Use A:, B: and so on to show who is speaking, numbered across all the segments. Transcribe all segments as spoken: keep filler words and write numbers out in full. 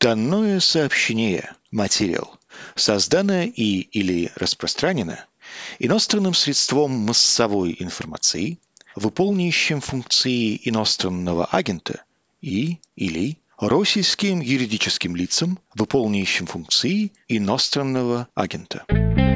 A: Данное сообщение, материал, создано и или распространено иностранным средством массовой информации, выполняющим функции иностранного агента и или российским юридическим лицам, выполняющим функции иностранного агента.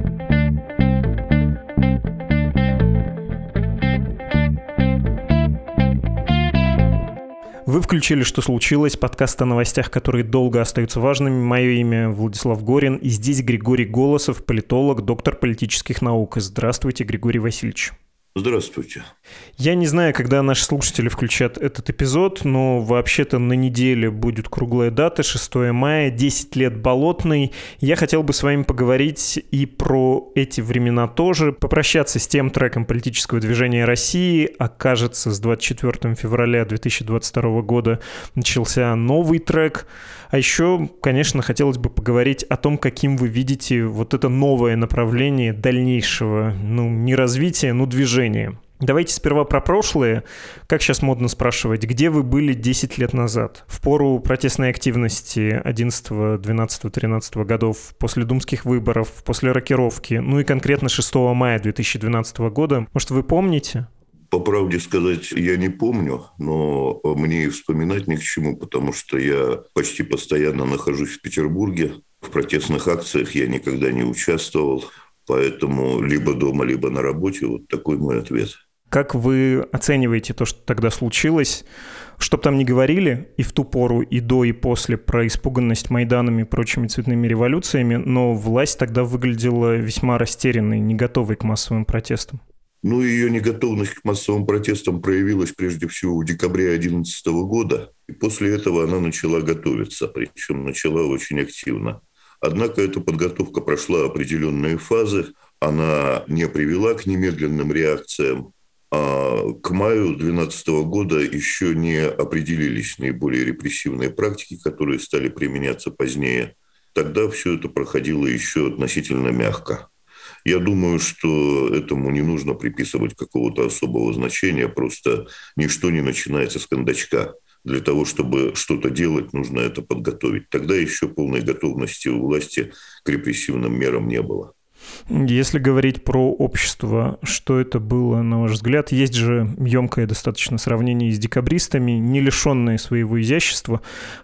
B: Вы включили «Что случилось?» Подкаст о новостях, которые долго остаются важными. Мое имя Владислав Горин, и здесь Григорий Голосов, политолог, доктор политических наук. Здравствуйте, Григорий Васильевич.
C: Здравствуйте.
B: Я не знаю, когда наши слушатели включат этот эпизод, но вообще-то на неделе будет круглая дата, шестое мая, десять лет Болотной. Я хотел бы с вами поговорить и про эти времена тоже, попрощаться с тем треком политического движения России. А кажется, с двадцать четвёртого февраля две тысячи двадцать второго года начался новый трек. А еще, конечно, хотелось бы поговорить о том, каким вы видите вот это новое направление дальнейшего, ну, не развития, но движения. Давайте сперва про прошлое. Как сейчас модно спрашивать, где вы были десять лет назад? В пору протестной активности одиннадцатого, двенадцатого, тринадцатого годов, после думских выборов, после рокировки, ну и конкретно шестого мая две тысячи двенадцатого года. Может, вы помните?
C: По правде сказать, я не помню, но мне и вспоминать ни к чему, потому что я почти постоянно нахожусь в Петербурге. В протестных акциях я никогда не участвовал, поэтому либо дома, либо на работе. Вот такой мой ответ.
B: Как вы оцениваете то, что тогда случилось? Что бы там ни говорили и в ту пору, и до, и после про испуганность Майданами и прочими цветными революциями, но власть тогда выглядела весьма растерянной, не готовой к массовым протестам.
C: Ну, ее неготовность к массовым протестам проявилась прежде всего в декабре две тысячи одиннадцатого года. И после этого она начала готовиться, причем начала очень активно. Однако эта подготовка прошла определенные фазы. Она не привела к немедленным реакциям. А к маю две тысячи двенадцатого года еще не определились наиболее репрессивные практики, которые стали применяться позднее. Тогда все это проходило еще относительно мягко. Я думаю, что этому не нужно приписывать какого-то особого значения, просто ничто не начинается с кондачка. Для того, чтобы что-то делать, нужно это подготовить. Тогда еще полной готовности у власти к репрессивным мерам не было.
B: Если говорить про общество, что это было, на ваш взгляд? Есть же емкое достаточно сравнение с декабристами, не лишенные своего изящества,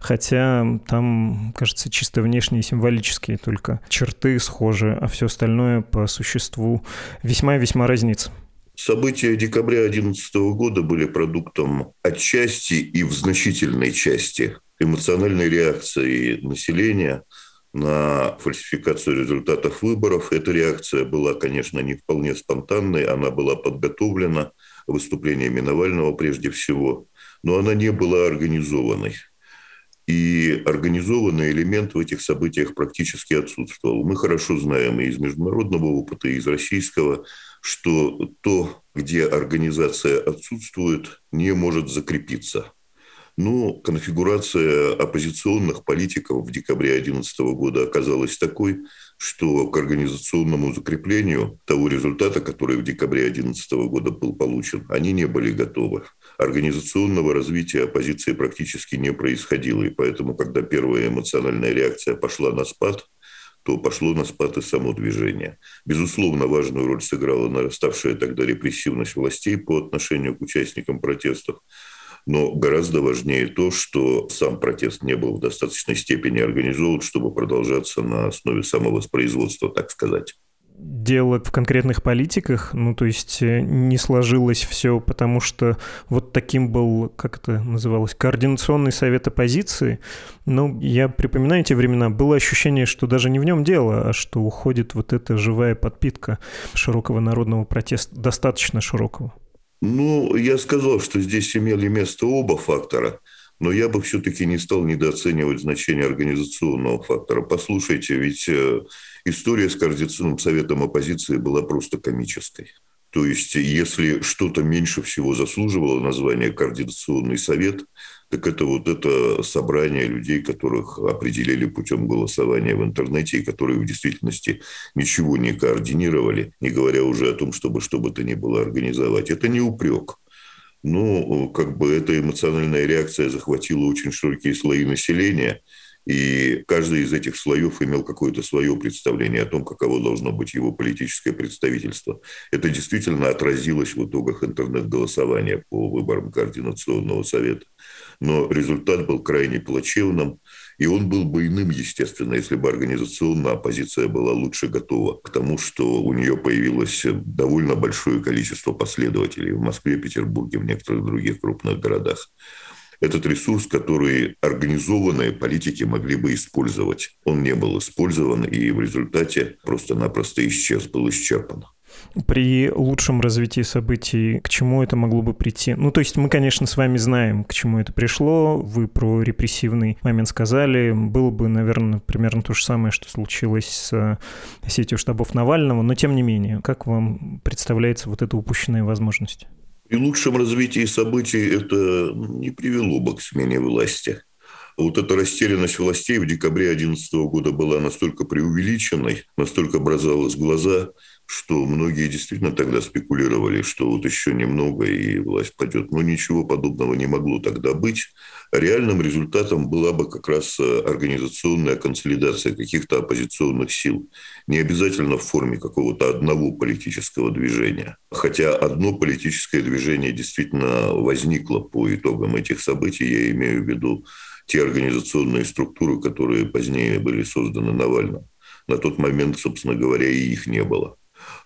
B: хотя там, кажется, чисто внешние символические только черты схожи, а все остальное по существу весьма-весьма разнится.
C: События декабря две тысячи одиннадцатого года были продуктом отчасти и в значительной части эмоциональной реакции населения на фальсификацию результатов выборов. Эта реакция была, конечно, не вполне спонтанной, она была подготовлена выступлениями Навального прежде всего, но она не была организованной. И организованный элемент в этих событиях практически отсутствовал. Мы хорошо знаем и из международного опыта, и из российского, что то, где организация отсутствует, не может закрепиться. Но конфигурация оппозиционных политиков в декабре две тысячи одиннадцатого года оказалась такой, что к организационному закреплению того результата, который в декабре две тысячи одиннадцатого года был получен, они не были готовы. Организационного развития оппозиции практически не происходило. И поэтому, когда первая эмоциональная реакция пошла на спад, то пошло на спад и само движение. Безусловно, важную роль сыграла нараставшая тогда репрессивность властей по отношению к участникам протестов. Но гораздо важнее то, что сам протест не был в достаточной степени организован, чтобы продолжаться на основе самовоспроизводства, так сказать.
B: Дело в конкретных политиках, ну, то есть не сложилось все, потому что вот таким был, как это называлось, координационный совет оппозиции. Но я припоминаю эти времена, было ощущение, что даже не в нем дело, а что уходит вот эта живая подпитка широкого народного протеста, достаточно широкого.
C: Ну, я сказал, что здесь имели место оба фактора, но я бы все-таки не стал недооценивать значение организационного фактора. Послушайте, ведь история с Координационным советом оппозиции была просто комической. То есть, если что-то меньше всего заслуживало названия «Координационный совет», так это вот это собрание людей, которых определили путем голосования в интернете и которые в действительности ничего не координировали, не говоря уже о том, чтобы что бы то ни было организовать. Это не упрек. Но как бы эта эмоциональная реакция захватила очень широкие слои населения, И каждый из этих слоев имел какое-то свое представление о том, каково должно быть его политическое представительство. Это действительно отразилось в итогах интернет-голосования по выборам Координационного совета. Но результат был крайне плачевным, и он был бы иным, естественно, если бы организационно оппозиция была лучше готова к тому, что у нее появилось довольно большое количество последователей в Москве, Петербурге, в некоторых других крупных городах. Этот ресурс, который организованные политики могли бы использовать, он не был использован, и в результате просто-напросто исчез, был исчерпан.
B: При лучшем развитии событий к чему это могло бы прийти? Ну, то есть мы, конечно, с вами знаем, к чему это пришло. Вы про репрессивный момент сказали. Было бы, наверное, примерно то же самое, что случилось с сетью штабов Навального. Но, тем не менее, как вам представляется вот эта упущенная возможность?
C: При лучшем развитии событий это не привело бы к смене власти. Вот эта растерянность властей в декабре две тысячи одиннадцатого года была настолько преувеличенной, настолько бросалась в глаза, что многие действительно тогда спекулировали, что вот еще немного и власть падет. Но ничего подобного не могло тогда быть. Реальным результатом была бы как раз организационная консолидация каких-то оппозиционных сил. Не обязательно в форме какого-то одного политического движения. Хотя одно политическое движение действительно возникло по итогам этих событий. Я имею в виду те организационные структуры, которые позднее были созданы Навальным. На тот момент, собственно говоря, и их не было.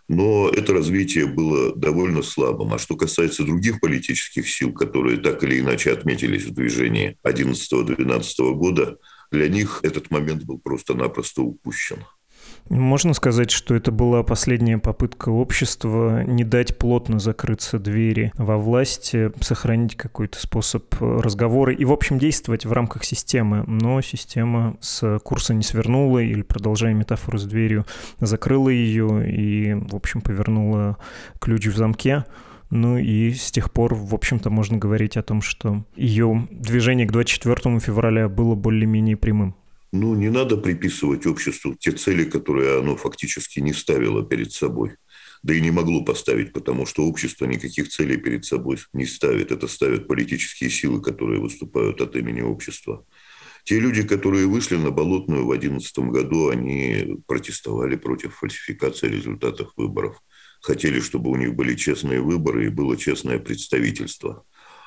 C: Но это развитие было довольно слабым. А что касается других политических сил, которые так или иначе отметились в движении одиннадцатого-двенадцатого года, для них этот момент был просто-напросто упущен.
B: Можно сказать, что это была последняя попытка общества не дать плотно закрыться двери во власти, сохранить какой-то способ разговора и, в общем, действовать в рамках системы. Но система с курса не свернула или, продолжая метафору с дверью, закрыла ее и, в общем, повернула ключ в замке. Ну и с тех пор, в общем-то, можно говорить о том, что ее движение к двадцать четвёртому февраля было более-менее прямым.
C: Ну, не надо приписывать обществу те цели, которые оно фактически не ставило перед собой. Да и не могло поставить, потому что общество никаких целей перед собой не ставит. Это ставят политические силы, которые выступают от имени общества. Те люди, которые вышли на Болотную в две тысячи одиннадцатом году, они протестовали против фальсификации результатов выборов. Хотели, чтобы у них были честные выборы и было честное представительство.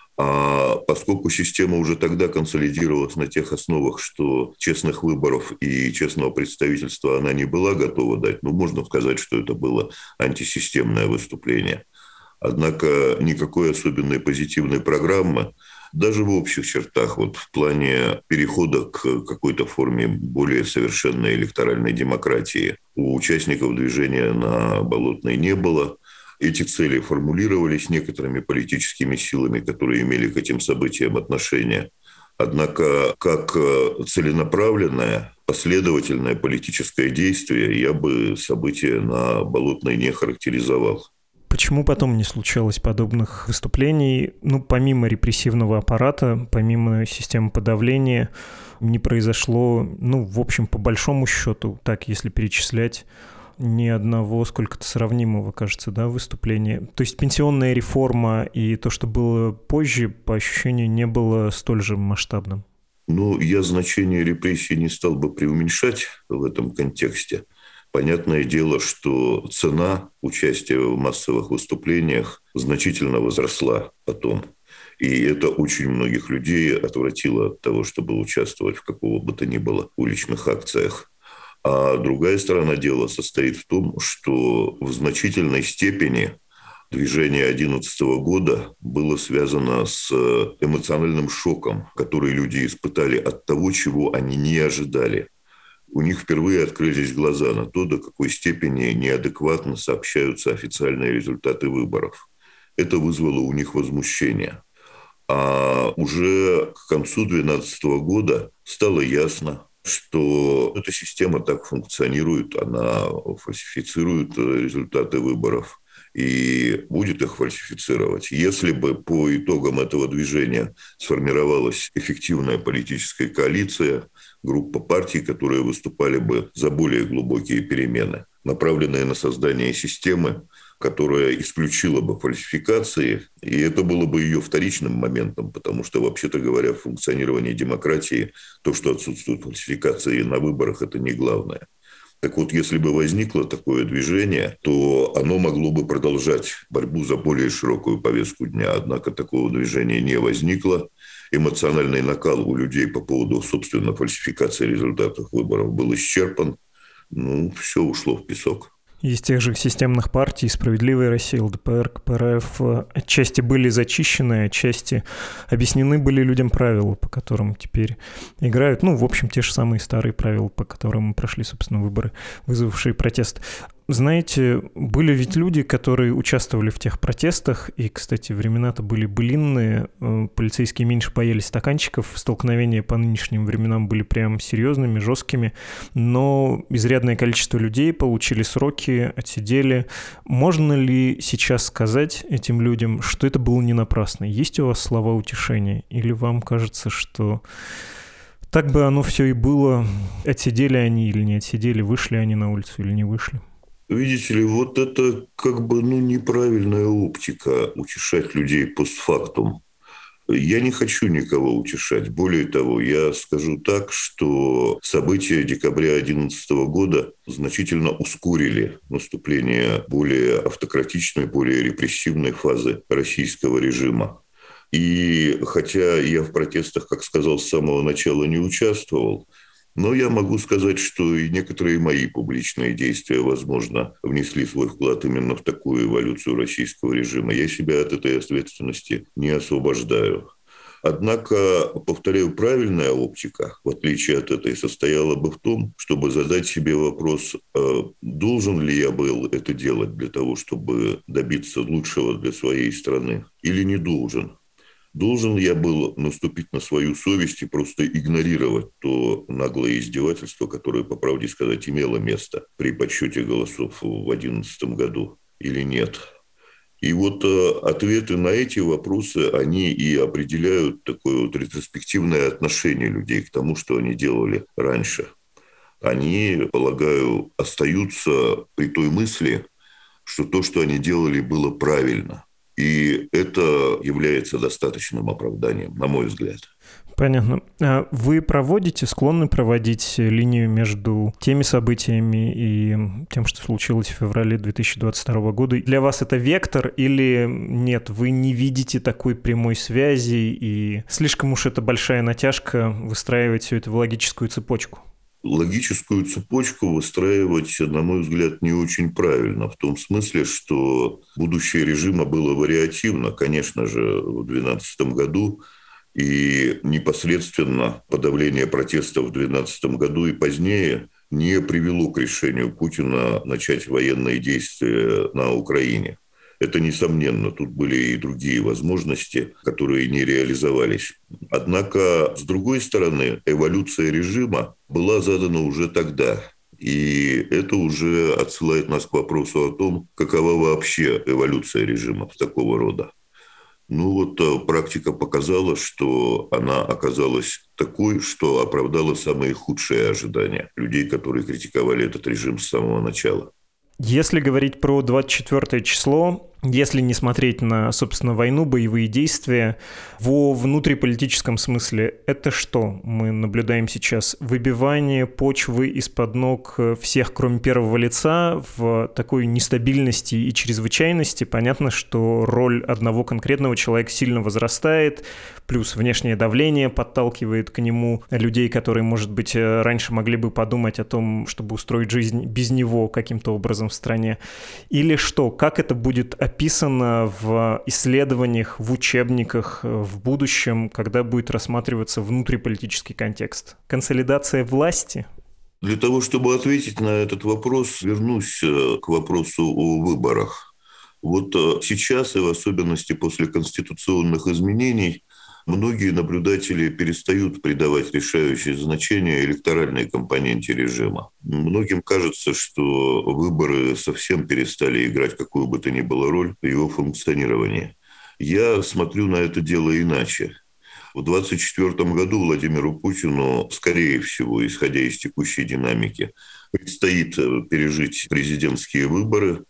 C: А поскольку система уже тогда консолидировалась на тех основах, что честных выборов и честного представительства она не была готова дать, ну, можно сказать, что это было антисистемное выступление. Однако никакой особенной позитивной программы, даже в общих чертах, вот в плане перехода к какой-то форме более совершенной электоральной демократии, у участников движения на Болотной не было. Эти цели формулировались некоторыми политическими силами, которые имели к этим событиям отношение. Однако, как целенаправленное, последовательное политическое действие, я бы события на Болотной не характеризовал.
B: Почему потом не случалось подобных выступлений? Ну, помимо репрессивного аппарата, помимо системы подавления, не произошло, ну, в общем, по большому счету, так, если перечислять, ни одного сколько-то сравнимого, кажется, да, выступления. То есть пенсионная реформа и то, что было позже, по ощущению, не было столь же масштабным.
C: Ну, я значение репрессий не стал бы преуменьшать в этом контексте. Понятное дело, что цена участия в массовых выступлениях значительно возросла потом. И это очень многих людей отвратило от того, чтобы участвовать в какого бы то ни было уличных акциях. А другая сторона дела состоит в том, что в значительной степени движение две тысячи одиннадцатого года было связано с эмоциональным шоком, который люди испытали от того, чего они не ожидали. У них впервые открылись глаза на то, до какой степени неадекватно сообщаются официальные результаты выборов. Это вызвало у них возмущение. А уже к концу две тысячи двенадцатого года стало ясно, что эта система так функционирует, она фальсифицирует результаты выборов и будет их фальсифицировать. Если бы по итогам этого движения сформировалась эффективная политическая коалиция, группа партий, которые выступали бы за более глубокие перемены, направленные на создание системы, которая исключила бы фальсификации, и это было бы ее вторичным моментом, потому что, вообще-то говоря, в функционировании демократии то, что отсутствуют фальсификации на выборах, это не главное. Так вот, если бы возникло такое движение, то оно могло бы продолжать борьбу за более широкую повестку дня. Однако такого движения не возникло. Эмоциональный накал у людей по поводу, собственно, фальсификации результатов выборов был исчерпан. Ну, все ушло в песок.
B: Из тех же системных партий «Справедливая Россия», эл дэ пэ эр, ка пэ эр эф отчасти были зачищены, отчасти объяснены были людям правила, по которым теперь играют. Ну, в общем, те же самые старые правила, по которым прошли, собственно, выборы, вызвавшие протест. Знаете, были ведь люди, которые участвовали в тех протестах, и, кстати, времена-то были былинные, полицейские меньше боялись стаканчиков, столкновения по нынешним временам были прям серьезными, жесткими, но изрядное количество людей получили сроки, отсидели. Можно ли сейчас сказать этим людям, что это было не напрасно? Есть у вас слова утешения? Или вам кажется, что так бы оно все и было, отсидели они или не отсидели, вышли они на улицу или не вышли?
C: Видите ли, вот это как бы ну, неправильная оптика утешать людей постфактум. Я не хочу никого утешать. Более того, я скажу так, что события декабря две тысячи одиннадцатого года значительно ускорили наступление более автократичной, более репрессивной фазы российского режима. И хотя я в протестах, как сказал, с самого начала не участвовал, но я могу сказать, что и некоторые мои публичные действия, возможно, внесли свой вклад именно в такую эволюцию российского режима. Я себя от этой ответственности не освобождаю. Однако, повторяю, правильная оптика, в отличие от этой, состояла бы в том, чтобы задать себе вопрос, должен ли я был это делать для того, чтобы добиться лучшего для своей страны, или не должен. Должен я был наступить на свою совесть и просто игнорировать то наглое издевательство, которое, по правде сказать, имело место при подсчете голосов в две тысячи одиннадцатом году или нет. И вот э, ответы на эти вопросы, они и определяют такое вот ретроспективное отношение людей к тому, что они делали раньше. Они, полагаю, остаются при той мысли, что то, что они делали, было правильно. И это является достаточным оправданием, на мой взгляд.
B: Понятно. А вы проводите, склонны проводить линию между теми событиями и тем, что случилось в феврале две тысячи двадцать второго года? Для вас это вектор или нет? Вы не видите такой прямой связи и слишком уж это большая натяжка выстраивать все это в логическую цепочку?
C: Логическую цепочку выстраивать, на мой взгляд, не очень правильно. В том смысле, что будущее режима было вариативно, конечно же, в две тысячи двенадцатом году. И непосредственно подавление протестов в две тысячи двенадцатом году и позднее не привело к решению Путина начать военные действия на Украине. Это несомненно, тут были и другие возможности, которые не реализовались. Однако, с другой стороны, эволюция режима была задана уже тогда. И это уже отсылает нас к вопросу о том, какова вообще эволюция режимов такого рода. Ну вот практика показала, что она оказалась такой, что оправдала самые худшие ожидания людей, которые критиковали этот режим с самого начала.
B: Если говорить про двадцать четвёртое число, если не смотреть на, собственно, войну, боевые действия, во внутриполитическом смысле это что мы наблюдаем сейчас? Выбивание почвы из-под ног всех, кроме первого лица, в такой нестабильности и чрезвычайности. Понятно, что роль одного конкретного человека сильно возрастает, плюс внешнее давление подталкивает к нему людей, которые, может быть, раньше могли бы подумать о том, чтобы устроить жизнь без него каким-то образом в стране. Или что? Как это будет описано в исследованиях, в учебниках в будущем, когда будет рассматриваться внутриполитический контекст? Консолидация власти?
C: Для того, чтобы ответить на этот вопрос, вернусь к вопросу о выборах. Вот сейчас, и в особенности после конституционных изменений, многие наблюдатели перестают придавать решающее значение электоральной компоненте режима. Многим кажется, что выборы совсем перестали играть какую бы то ни было роль в его функционировании. Я смотрю на это дело иначе. В двадцать четвёртом году Владимиру Путину, скорее всего, исходя из текущей динамики, предстоит пережить президентские выборы.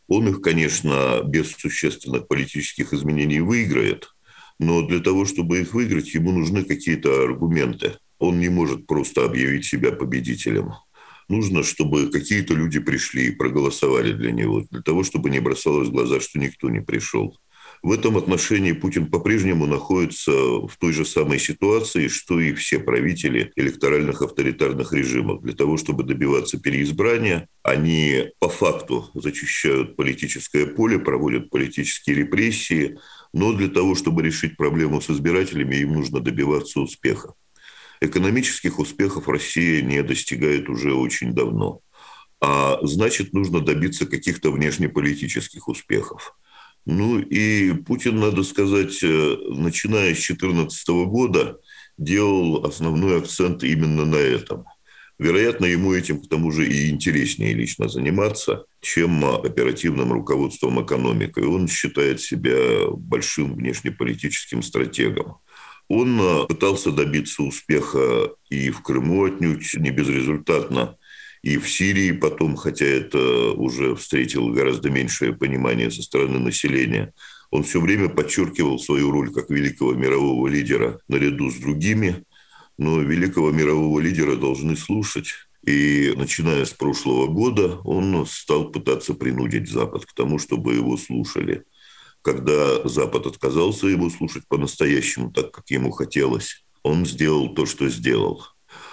C: Он их, конечно, без существенных политических изменений выиграет, но для того, чтобы их выиграть, ему нужны какие-то аргументы. Он не может просто объявить себя победителем. Нужно, чтобы какие-то люди пришли и проголосовали для него, для того, чтобы не бросалось в глаза, что никто не пришел. В этом отношении Путин по-прежнему находится в той же самой ситуации, что и все правители электоральных авторитарных режимов. Для того, чтобы добиваться переизбрания, они по факту зачищают политическое поле, проводят политические репрессии, но для того, чтобы решить проблему с избирателями, им нужно добиваться успеха. Экономических успехов Россия не достигает уже очень давно. А значит, нужно добиться каких-то внешнеполитических успехов. Ну и Путин, надо сказать, начиная с две тысячи четырнадцатого года делал основной акцент именно на этом. Вероятно, ему этим, к тому же, и интереснее лично заниматься, чем оперативным руководством экономикой. Он считает себя большим внешнеполитическим стратегом. Он пытался добиться успеха и в Крыму отнюдь не безрезультатно, и в Сирии потом, хотя это уже встретило гораздо меньшее понимание со стороны населения. Он все время подчеркивал свою роль как великого мирового лидера наряду с другими, но великого мирового лидера должны слушать. И начиная с прошлого года он стал пытаться принудить Запад к тому, чтобы его слушали. Когда Запад отказался его слушать по-настоящему, так как ему хотелось, он сделал то, что сделал.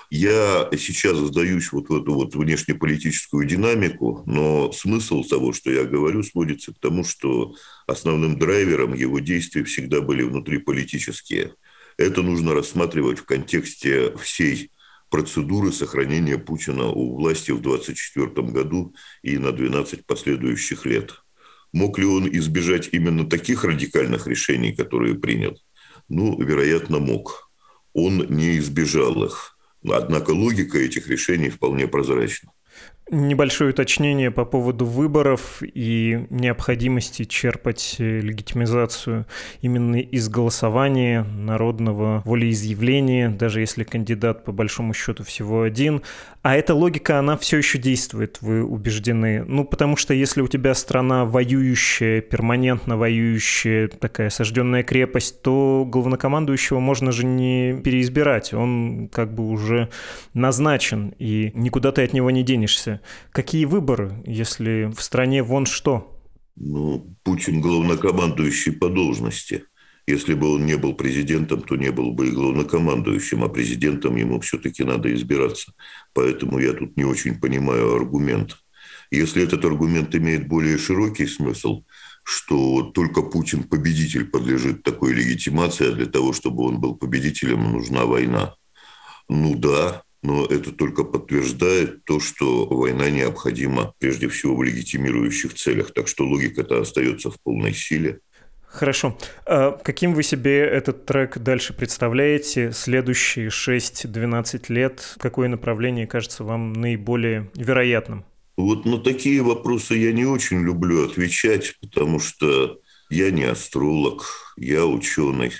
C: Я сейчас задаюсь вот в эту вот внешнеполитическую динамику, но смысл того, что я говорю, сводится к тому, что основным драйвером его действий всегда были внутриполитические. Это нужно рассматривать в контексте всей процедуры сохранения Путина у власти в двадцать четвёртом году и на двенадцать последующих лет. Мог ли он избежать именно таких радикальных решений, которые принял? Ну, вероятно, мог. Он не избежал их. Однако логика этих решений вполне прозрачна.
B: Небольшое уточнение по поводу выборов и необходимости черпать легитимизацию именно из голосования, народного волеизъявления, даже если кандидат по большому счету всего один. А эта логика, она все еще действует, вы убеждены? Ну, потому что если у тебя страна воюющая, перманентно воюющая, такая осажденная крепость, то главнокомандующего можно же не переизбирать. Он как бы уже назначен, и никуда ты от него не денешься. Какие выборы, если в стране вон что?
C: Ну, Путин главнокомандующий по должности. Если бы он не был президентом, то не был бы и главнокомандующим, а президентом ему все-таки надо избираться. Поэтому я тут не очень понимаю аргумент. Если этот аргумент имеет более широкий смысл, что только Путин победитель подлежит такой легитимации, а для того, чтобы он был победителем, нужна война. Ну да, но это только подтверждает то, что война необходима прежде всего в легитимирующих целях. Так что логика-то остается в полной силе.
B: Хорошо. А каким вы себе этот трек дальше представляете? Следующие шесть-двенадцать лет? Какое направление кажется вам наиболее вероятным?
C: Вот на такие вопросы я не очень люблю отвечать, потому что я не астролог, я ученый.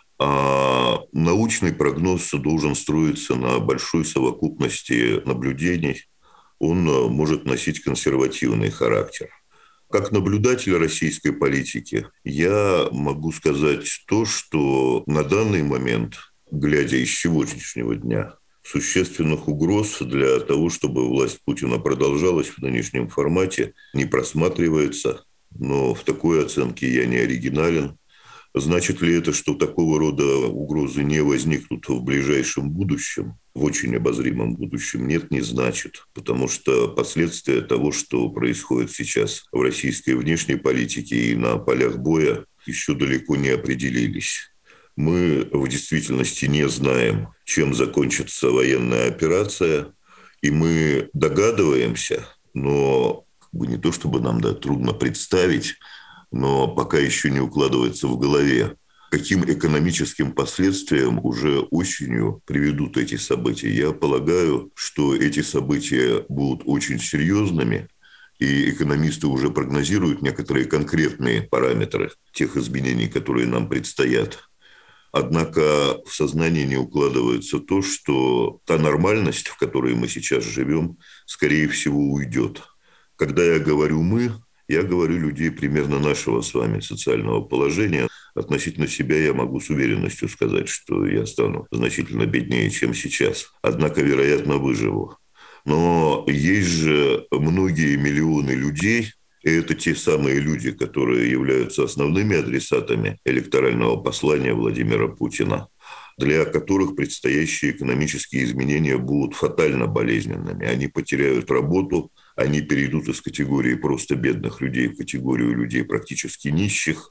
C: А научный прогноз должен строиться на большой совокупности наблюдений. Он может носить консервативный характер. Как наблюдатель российской политики я могу сказать то, что на данный момент, глядя из сегодняшнего дня, существенных угроз для того, чтобы власть Путина продолжалась в нынешнем формате, не просматривается. Но в такой оценке я не оригинален. Значит ли это, что такого рода угрозы не возникнут в ближайшем будущем, в очень обозримом будущем? Нет, не значит. Потому что последствия того, что происходит сейчас в российской внешней политике и на полях боя, еще далеко не определились. Мы в действительности не знаем, чем закончится военная операция, и мы догадываемся, но не то чтобы нам да, трудно представить, но пока еще не укладывается в голове, каким экономическим последствиям уже осенью приведут эти события. Я полагаю, что эти события будут очень серьезными, и экономисты уже прогнозируют некоторые конкретные параметры тех изменений, которые нам предстоят. Однако в сознании не укладывается то, что та нормальность, в которой мы сейчас живем, скорее всего, уйдет. Когда я говорю «мы», Я говорю людей примерно нашего с вами социального положения. Относительно себя я могу с уверенностью сказать, что я стану значительно беднее, чем сейчас. Однако, вероятно, выживу. Но есть же многие миллионы людей, и это те самые люди, которые являются основными адресатами электорального послания Владимира Путина, для которых предстоящие экономические изменения будут фатально болезненными. Они потеряют работу, они перейдут из категории просто бедных людей в категорию людей практически нищих.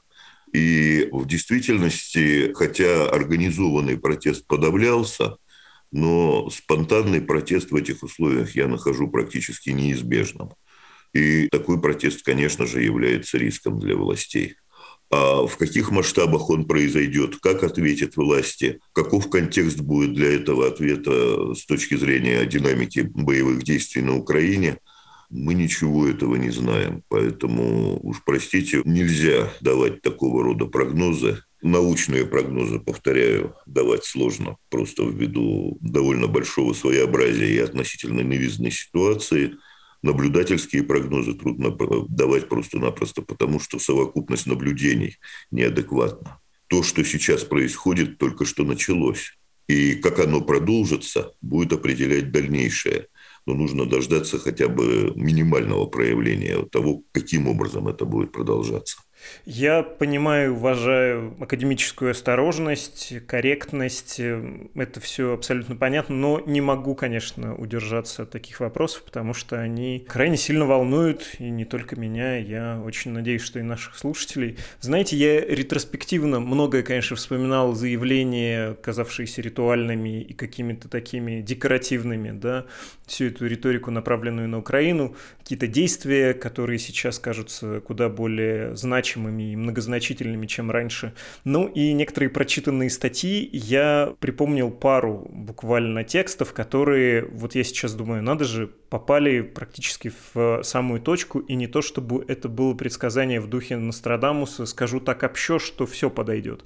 C: И в действительности, хотя организованный протест подавлялся, но спонтанный протест в этих условиях я нахожу практически неизбежным. И такой протест, конечно же, является риском для властей. А в каких масштабах он произойдет, как ответят власти, каков контекст будет для этого ответа с точки зрения динамики боевых действий на Украине, мы ничего этого не знаем. Поэтому, уж простите, нельзя давать такого рода прогнозы. Научные прогнозы, повторяю, давать сложно, просто ввиду довольно большого своеобразия и относительно новизны ситуации. Наблюдательские прогнозы трудно давать просто-напросто, потому что совокупность наблюдений неадекватна. То, что сейчас происходит, только что началось. И как оно продолжится, будет определять дальнейшее. Но нужно дождаться хотя бы минимального проявления того, каким образом это будет продолжаться.
B: Я понимаю, уважаю академическую осторожность, корректность. Это все абсолютно понятно, но не могу, конечно, удержаться от таких вопросов, потому что они крайне сильно волнуют, и не только меня, я очень надеюсь, что и наших слушателей. Знаете, я ретроспективно многое, конечно, вспоминал заявления, казавшиеся ритуальными и какими-то такими декоративными, да, всю эту риторику, направленную на Украину, какие-то действия, которые сейчас кажутся куда более значимыми и многозначительными, чем раньше. Ну и некоторые прочитанные статьи. Я припомнил пару буквально текстов, которые, вот я сейчас думаю, надо же, попали практически в самую точку, и не то, чтобы это было предсказание в духе Нострадамуса, скажу так общо, что все подойдет.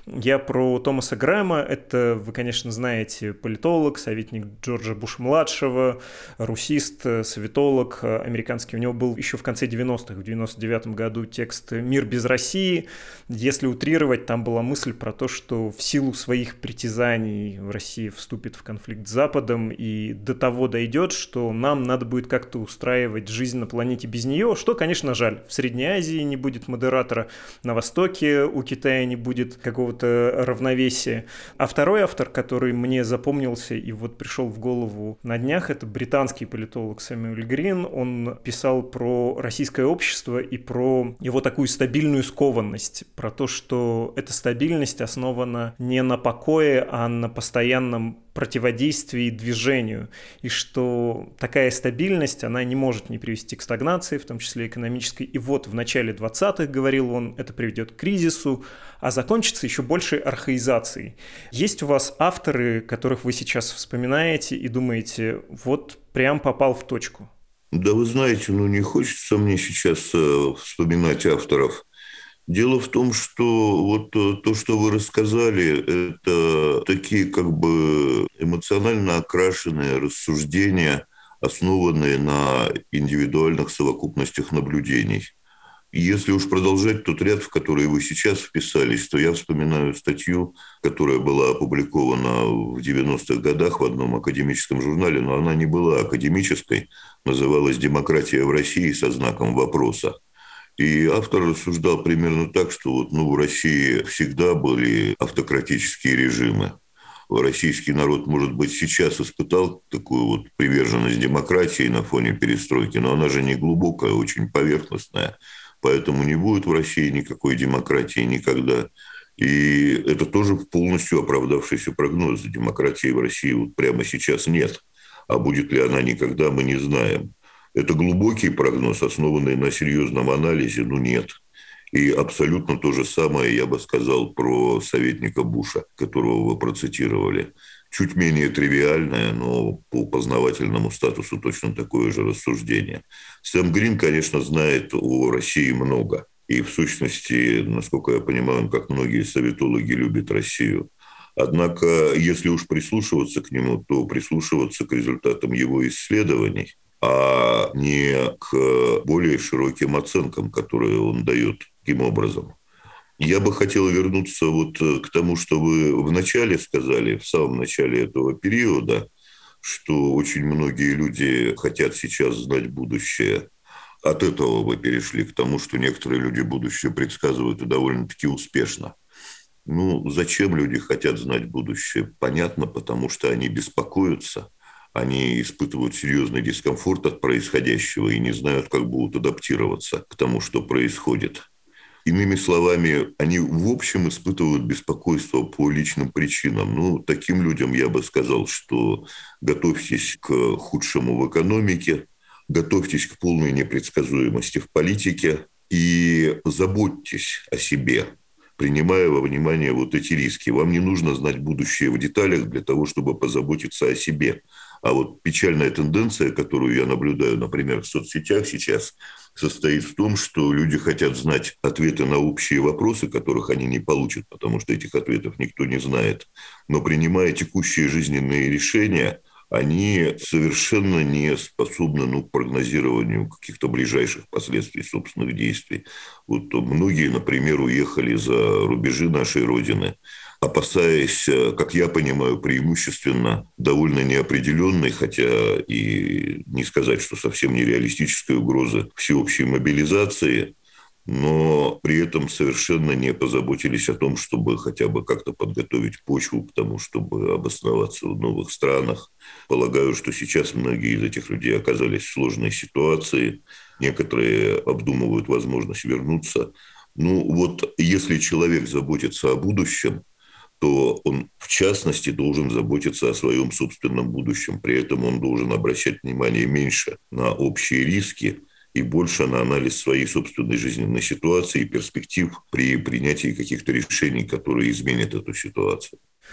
B: Я про Томаса Грэма, это, вы, конечно, знаете, политолог, советник Джорджа Буша-младшего, русист, советолог американский. У него был еще в конце девяностых, в девяносто девятом году текст «Мир без России». Если утрировать, там была мысль про то, что в силу своих притязаний Россия вступит в конфликт с Западом и до того дойдет, что нам надо будет как-то устраивать жизнь на планете без нее, что, конечно, жаль. В Средней Азии не будет модератора, на Востоке у Китая не будет какого-то равновесия. А второй автор, который мне запомнился и вот пришел в голову на днях, это британский политолог Сэмюэль Грин. Он писал про российское общество и про его такую стабильную скованность, про то, что эта стабильность основана не на покое, а на постоянном противодействии и движению, и что такая стабильность, она не может не привести к стагнации, в том числе экономической. И вот в начале двадцатых, говорил он, это приведет к кризису, а закончится еще большей архаизацией. Есть у вас авторы, которых вы сейчас вспоминаете и думаете, вот прям попал в точку?
C: Да вы знаете, ну не хочется мне сейчас э, вспоминать авторов. Дело в том, что вот то, что вы рассказали, это такие как бы эмоционально окрашенные рассуждения, основанные на индивидуальных совокупностях наблюдений. И если уж продолжать тот ряд, в который вы сейчас вписались, то я вспоминаю статью, которая была опубликована в девяностых годах в одном академическом журнале, но она не была академической, называлась «Демократия в России» со знаком вопроса. И автор рассуждал примерно так, что вот, ну, в России всегда были автократические режимы. Российский народ, может быть, сейчас испытал такую вот приверженность демократии на фоне перестройки, но она же не глубокая, очень поверхностная. Поэтому не будет в России никакой демократии никогда. И это тоже полностью оправдавшийся прогноз. Демократии в России вот прямо сейчас нет. А будет ли она никогда, мы не знаем. Это глубокий прогноз, основанный на серьезном анализе, ну нет. И абсолютно то же самое я бы сказал про советника Буша, которого вы процитировали. Чуть менее тривиальное, но по познавательному статусу точно такое же рассуждение. Сэм Грин, конечно, знает о России много. И в сущности, насколько я понимаю, он, как многие советологи, любит Россию. Однако, если уж прислушиваться к нему, то прислушиваться к результатам его исследований. а не к более широким оценкам, которые он дает таким образом. Я бы хотел вернуться вот к тому, что вы вначале сказали, в самом начале этого периода, что очень многие люди хотят сейчас знать будущее. От этого вы перешли к тому, что некоторые люди будущее предсказывают и довольно-таки успешно. Ну, зачем люди хотят знать будущее? Понятно, потому что они беспокоятся, они испытывают серьезный дискомфорт от происходящего и не знают, как будут адаптироваться к тому, что происходит. Иными словами, они в общем испытывают беспокойство по личным причинам. Ну, таким людям я бы сказал, что готовьтесь к худшему в экономике, готовьтесь к полной непредсказуемости в политике и заботьтесь о себе, принимая во внимание вот эти риски. Вам не нужно знать будущее в деталях для того, чтобы позаботиться о себе. А вот печальная тенденция, которую я наблюдаю, например, в соцсетях сейчас, состоит в том, что люди хотят знать ответы на общие вопросы, которых они не получат, потому что этих ответов никто не знает. Но принимая текущие жизненные решения, они совершенно не способны ну, к прогнозированию каких-то ближайших последствий собственных действий. Вот многие, например, уехали за рубежи нашей Родины, опасаясь, как я понимаю, преимущественно довольно неопределенной, хотя и не сказать, что совсем нереалистической угрозы всеобщей мобилизации, но при этом совершенно не позаботились о том, чтобы хотя бы как-то подготовить почву к тому, чтобы обосноваться в новых странах. Полагаю, что сейчас многие из этих людей оказались в сложной ситуации, некоторые обдумывают возможность вернуться. Ну вот если человек заботится о будущем, то он, в частности, должен заботиться о своем собственном будущем. При этом он должен обращать внимание меньше на общие риски и больше на анализ своей собственной жизненной ситуации и перспектив при принятии каких-то решений, которые изменят эту ситуацию.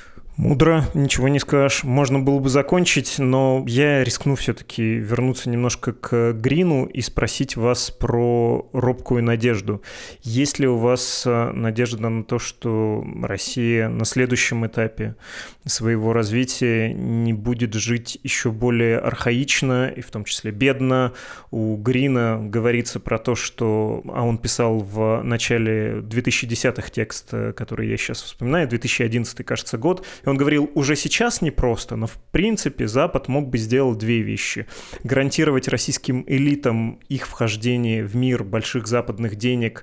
B: Мудро, ничего не скажешь. Можно было бы закончить, но я рискну все-таки вернуться немножко к Грину и спросить вас про робкую надежду. Есть ли у вас надежда на то, что Россия на следующем этапе своего развития не будет жить еще более архаично и в том числе бедно? У Грина говорится про то, что... А он писал в начале двухтысячных текст, который я сейчас вспоминаю, две тысячи одиннадцатый, кажется, год. И он говорил, уже сейчас непросто, но в принципе Запад мог бы сделать две вещи. Гарантировать российским элитам их вхождение в мир больших западных денег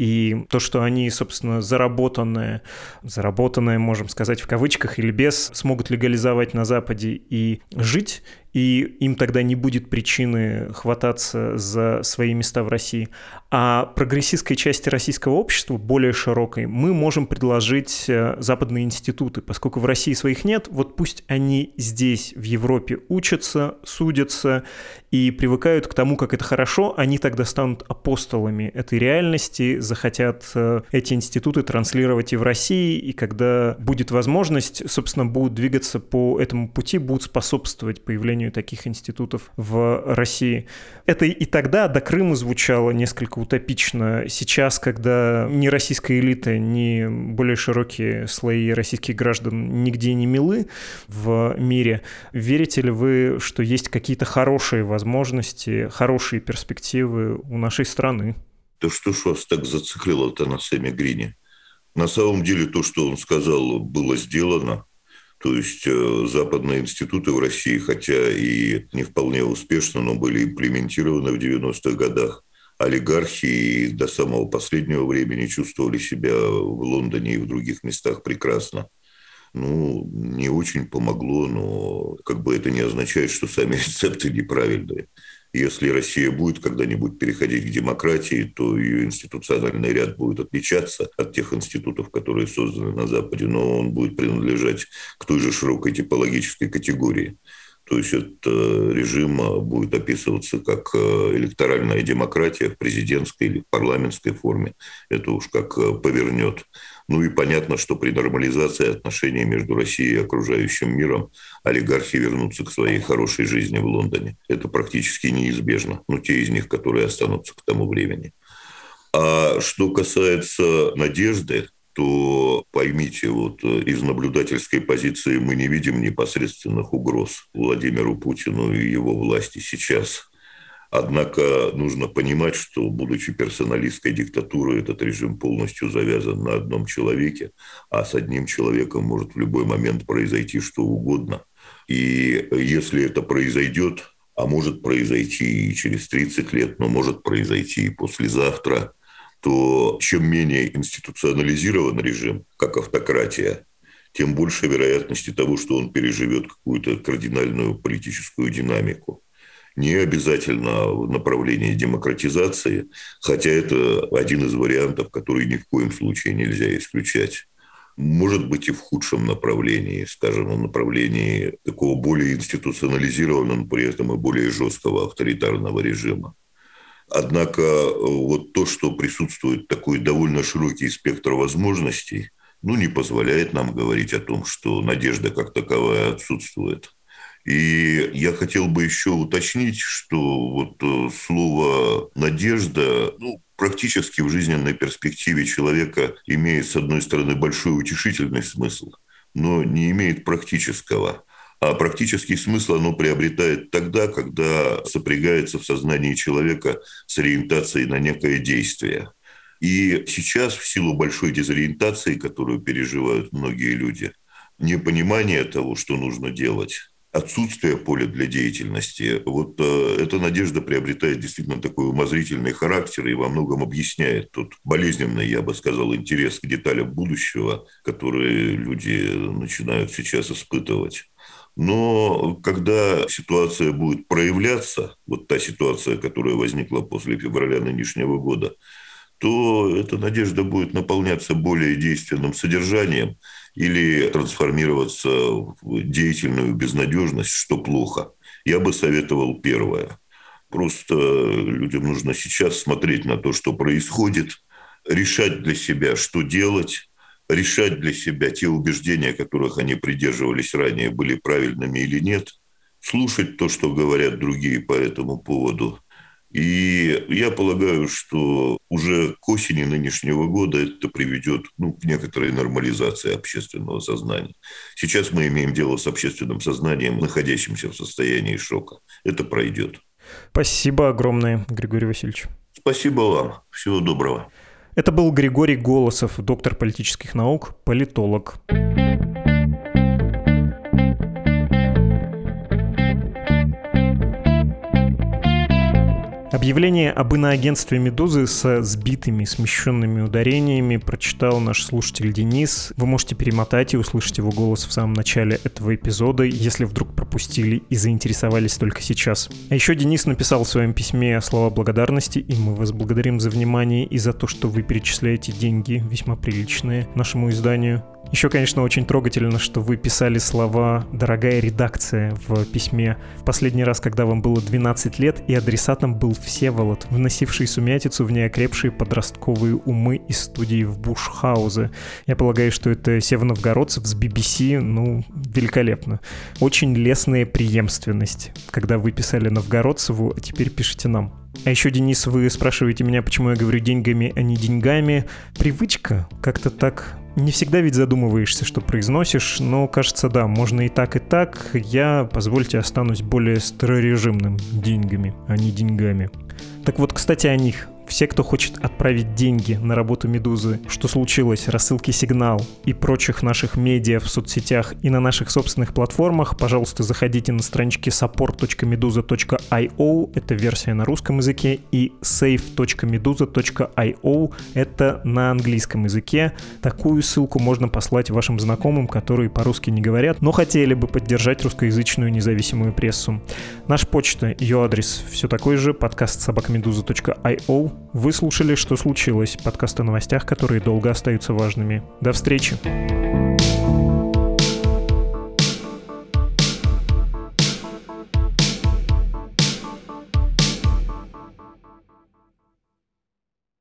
B: и то, что они, собственно, заработанное, заработанное, можем сказать в кавычках или без, смогут легализовать на Западе и жить, и им тогда не будет причины хвататься за свои места в России. А прогрессистской части российского общества, более широкой, мы можем предложить западные институты. Поскольку в России своих нет, вот пусть они здесь, в Европе, учатся, судятся и привыкают к тому, как это хорошо, они тогда станут апостолами этой реальности, захотят эти институты транслировать и в России, и когда будет возможность, собственно, будут двигаться по этому пути, будут способствовать появлению таких институтов в России. Это и тогда до Крыма звучало несколько утопично. Сейчас, когда ни российская элита, ни более широкие слои российских граждан нигде не милы в мире, верите ли вы, что есть какие-то хорошие возможности, хорошие перспективы у нашей страны?
C: Да что ж вас так зациклило-то на Сэме Грине? На самом деле то, что он сказал, было сделано. То есть западные институты в России, хотя и не вполне успешно, но были имплементированы в девяностых годах. Олигархи до самого последнего времени чувствовали себя в Лондоне и в других местах прекрасно. Ну, не очень помогло, но как бы это не означает, что сами рецепты неправильные. Если Россия будет когда-нибудь переходить к демократии, то ее институциональный ряд будет отличаться от тех институтов, которые созданы на Западе, но он будет принадлежать к той же широкой типологической категории. То есть этот режим будет описываться как электоральная демократия в президентской или парламентской форме. Это уж как повернет. Ну и понятно, что при нормализации отношений между Россией и окружающим миром олигархи вернутся к своей хорошей жизни в Лондоне. Это практически неизбежно. Ну, те из них, которые останутся к тому времени. А что касается надежды, то поймите, вот из наблюдательской позиции мы не видим непосредственных угроз Владимиру Путину и его власти сейчас. Однако нужно понимать, что, будучи персоналистской диктатурой, этот режим полностью завязан на одном человеке, а с одним человеком может в любой момент произойти что угодно. И если это произойдет, а может произойти и через тридцать лет, но может произойти и послезавтра, то чем менее институционализирован режим, как автократия, тем больше вероятности того, что он переживет какую-то кардинальную политическую динамику. Не обязательно в направлении демократизации, хотя это один из вариантов, который ни в коем случае нельзя исключать. Может быть и в худшем направлении, скажем, в направлении такого более институционализированного, но при этом и более жесткого авторитарного режима. Однако вот то, что присутствует такой довольно широкий спектр возможностей, ну, не позволяет нам говорить о том, что надежда как таковая отсутствует. И я хотел бы еще уточнить, что вот слово «надежда», ну, практически в жизненной перспективе человека имеет, с одной стороны, большой утешительный смысл, но не имеет практического. А практический смысл оно приобретает тогда, когда сопрягается в сознании человека с ориентацией на некое действие. И сейчас, в силу большой дезориентации, которую переживают многие люди, непонимание того, что нужно делать, отсутствие поля для деятельности, вот э, эта надежда приобретает действительно такой умозрительный характер и во многом объясняет тот болезненный, я бы сказал, интерес к деталям будущего, которые люди начинают сейчас испытывать. Но когда ситуация будет проявляться, вот та ситуация, которая возникла после февраля нынешнего года, то эта надежда будет наполняться более действенным содержанием или трансформироваться в деятельную безнадежность, что плохо. Я бы советовал первое. Просто людям нужно сейчас смотреть на то, что происходит, решать для себя, что делать, решать для себя те убеждения, которых они придерживались ранее, были правильными или нет, слушать то, что говорят другие по этому поводу. И я полагаю, что уже к осени нынешнего года это приведет ну, к некоторой нормализации общественного сознания. Сейчас мы имеем дело с общественным сознанием, находящимся в состоянии шока. Это пройдет.
B: Спасибо огромное, Григорий Васильевич.
C: Спасибо вам. Всего доброго.
B: Это был Григорий Голосов, доктор политических наук, политолог. Объявление об иноагентстве «Медузы» со сбитыми, смещенными ударениями прочитал наш слушатель Денис. Вы можете перемотать и услышать его голос в самом начале этого эпизода, если вдруг пропустили и заинтересовались только сейчас. А еще Денис написал в своем письме слова благодарности, и мы вас благодарим за внимание и за то, что вы перечисляете деньги, весьма приличные, нашему изданию. Еще, конечно, очень трогательно, что вы писали слова «дорогая редакция» в письме. В последний раз, когда вам было двенадцать лет, и адресатом был Всеволод, вносивший сумятицу в неокрепшие подростковые умы из студии в Бушхаузе. Я полагаю, что это северновгородцев с би би си, ну, великолепно. Очень лестная преемственность, когда вы писали Новгородцеву, а теперь пишите нам. А еще, Денис, вы спрашиваете меня, почему я говорю деньгами, а не деньгами. Привычка, как-то так. Не всегда ведь задумываешься, что произносишь, но, кажется, да, можно и так, и так. Я, позвольте, останусь более старорежимным деньгами, а не деньгами. Так вот, кстати, о них. Все, кто хочет отправить деньги на работу «Медузы», что случилось, рассылки «Сигнал» и прочих наших медиа в соцсетях и на наших собственных платформах, пожалуйста, заходите на странички support точка meduza точка io, это версия на русском языке, и save точка meduza точка io, это на английском языке. Такую ссылку можно послать вашим знакомым, которые по-русски не говорят, но хотели бы поддержать русскоязычную независимую прессу. Наша почта, ее адрес все такой же, подкаст собака медуза точка io. Вы слушали «Что случилось?» Подкаст о новостях, которые долго остаются важными. До встречи!